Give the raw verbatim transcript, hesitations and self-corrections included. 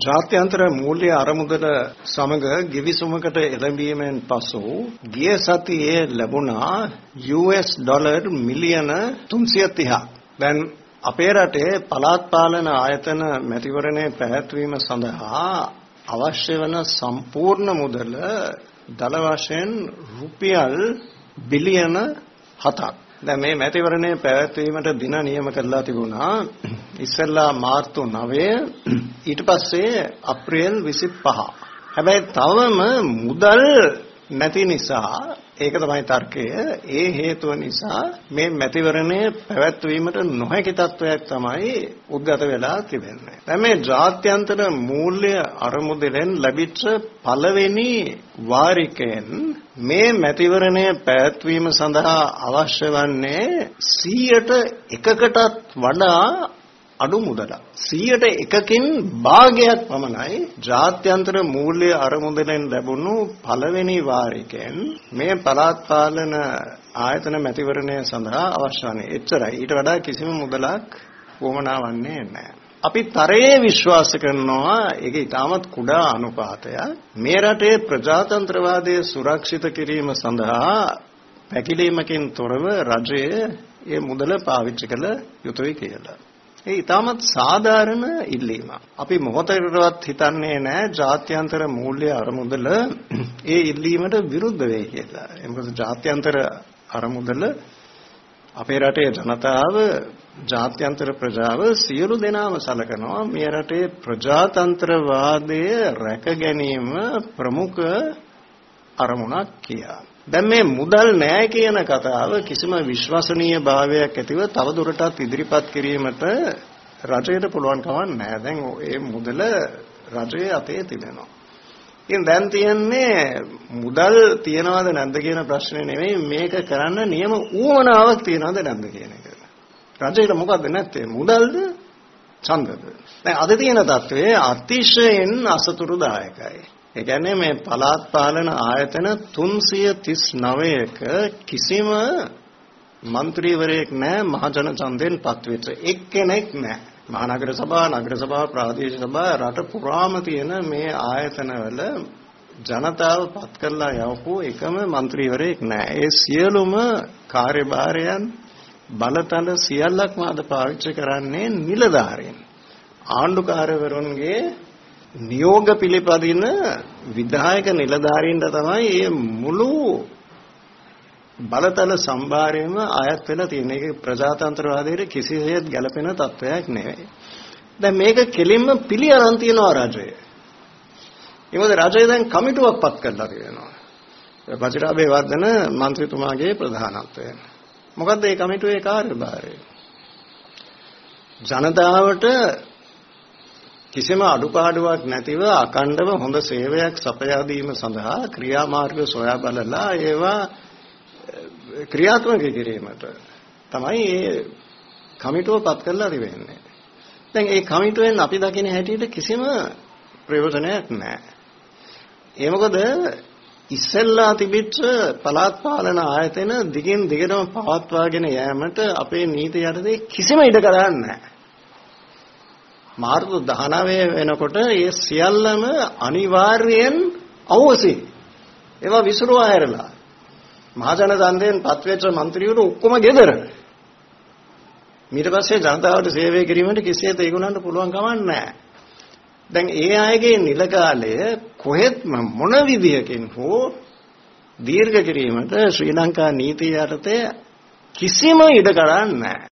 ජාත්‍යන්තර මූල්‍ය අරමුදල සමග ගිවිසුමකට එළඹීමෙන් පසු ගිය සතියේ ලැබුණා යූ එස් ඩොලර් මිලියන තුන්සිය තිහක්. දැන් අපේ රටේ පළාත් පාලන ආයතන මැතිවරණය පැවැත්වීම සඳහා අවශ්‍ය වන සම්පූර්ණ මුදල දල වශයෙන් රුපියල් බිලියන හතක්. දැන් මේ මැතිවරණය පැවැත්වීමට දින නියම කරලා තිබුණා ඉස්සෙල්ලා මාර්තු නවය ඊට පස්සේ අප්‍රේල් විසිපහ. හැබැයි තවම මුදල් නැති නිසා ඒක තමයි තර්කය. ඒ හේතුව නිසා මේ මැතිවරණය පැවැත්වීමට නොහැකි තත්වයක් තමයි උද්ගත වෙලා තිබෙන්නේ. දැන් මේ ජාත්‍යන්තර මූල්‍ය අරමුදලෙන් ලැබිච්ච පළවෙනි වාරිකයෙන් මේ මැතිවරණය පැවැත්වීම සඳහා අවශ්‍ය වන්නේ සීයට එකකටත් වඩා අඩු මුදලක්. සීයට එකකින් භාගයක් පමණයි ජාත්‍යන්තර මූල්‍ය අරමුදලෙන් ලැබුණු පළවෙනි වාරිකයෙන් මේ පළාත් පාලන ආයතන මැතිවරණය සඳහා අවශ්‍ය වන්නේ. එච්චරයි. ඊට වඩා කිසිම මුදලක් වොමනා වන්නේ නැහැ. අපි තරයේ විශ්වාස කරනවා ඒක ඉතාමත් කුඩා අනුපාතයක්. මේ රටේ ප්‍රජාතන්ත්‍රවාදය සුරක්ෂිත කිරීම සඳහා පැකිලීමකින් තොරව රජය මේ මුදල පාවිච්චි කළ යුතුයි කියලා. ඒ ඉතාමත් සාධාරණ ඉල්ලීමක්. අපි මොහොතකටවත් හිතන්නේ නැහැ ජාත්‍යන්තර මූල්‍ය අරමුදල ඒ ඉල්ලීමට විරුද්ධ වෙයි කියලා. මොකද ජාත්‍යන්තර අරමුදල අපේ රටේ ජනතාව ජාත්‍යන්තර ප්‍රජාව සියලු දෙනාම සලකනවා මේ රටේ ප්‍රජාතන්ත්‍රවාදය රැක ගැනීම ප්‍රමුඛ අරමුණක් කියලා. දැන් මේ මුදල් නැහැ කියන කතාව කිසිම විශ්වසනීය භාවයක් ඇතිව තව දුරටත් ඉදිරිපත් කිරීමට රජයට පුළුවන් කමක් නැහැ. දැන් මේ මුදල රජයේ අතේ තිබෙනවා. ඉතින් දැන් තියන්නේ මුදල් තියනවද නැද්ද කියන ප්‍රශ්නේ නෙවෙයි මේක කරන්න නියම ඌවණාවක් තියනවද නැද්ද කියන එක. රජයට මොකද්ද නැත්තේ? මුදල්ද ඡන්දද? දැන් අද තියෙන තත්ත්වය අතිශයින් අසතුරුදායකයි. ඒ කියන්නේ මේ පළාත් පාලන ආයතන තුන්සිය තිස් නවයක කිසිම മന്ത്രിවරයෙක් නැහැ මහජන ඡන්දයෙන් පත්වෙච්ච එක්කෙනෙක් නැහැ. මහනගර සභා, නගර සභා, ප්‍රාදේශීය සභා රට පුරාම තියෙන මේ ආයතනවල ජනතාව පත් කරලා යවපු එකම മന്ത്രിවරයෙක් නැහැ. ඒ සියලුම කාර්යභාරයන් බලතල සියල්ලක්ම අද පාවිච්චි කරන්නේ නිලධාරීන්. ආණ්ඩුකාරවරුන්ගේ නියෝග පිළිපදින විධායක නිලධාරීන්ට තමයි මේ මුළු බලතල සම්භාරයම අයත් වෙලා තියෙන. ඒක ප්‍රජාතන්ත්‍රවාදයේ කිසිසේත් ගැළපෙන තත්වයක් නෙවෙයි. දැන් මේක කෙලින්ම පිළි අරන් තියනවා රජය. ඒ මොකද රජය දැන් කමිටුවක් පත් කරලා තියෙනවා. පචිරාබේ වර්ධන മന്ത്രിතුමාගේ ප්‍රධානත්වයෙන්. මොකද්ද මේ කමිටුවේ කාර්යභාරය? ජනතාවට කිසිම අඩුපාඩුවක් නැතිව අකණ්ඩව හොඳ සේවයක් සපයා දීම සඳහා ක්‍රියාමාර්ග සොයා බලලා ඒවා ක්‍රියාත්මක කිරීමට තමයි මේ කමිටුව පත් කරලා තිබෙන්නේ. දැන් මේ කමිටුවෙන් අපි දකින හැටියට කිසිම ප්‍රයෝජනයක් නැහැ. ඒ මොකද ඉස්සෙල්ලා තිබිච්ච පළාත් පාලන ආයතන දිගින් දිගටම පවත්වාගෙන යෑමට අපේ නීති යටතේ කිසිම ඉඩකඩක් නැහැ. මාර්තු දහනවය වෙනකොට ඒ සියල්ලම අනිවාර්යයෙන් අවශ්‍යයි. ඒවා විසිරුවා හැරලා මහජන ඡන්දයෙන් පත්වෙච්ච മന്ത്രിවරු ඔක්කොම ගෙදර. ඊට පස්සේ ජනතාවට සේවය කිරීමට කිසිසේත් ඒගොල්ලන්ට පුළුවන් කමක් නැහැ. දැන් ඒ අයගේ නිල කාලය කොහෙත්ම මොන විදියකින් හෝ දීර්ඝ කිරීමට ශ්‍රී ලංකා නීතිය යටතේ කිසිම ඉඩකඩක් නැහැ.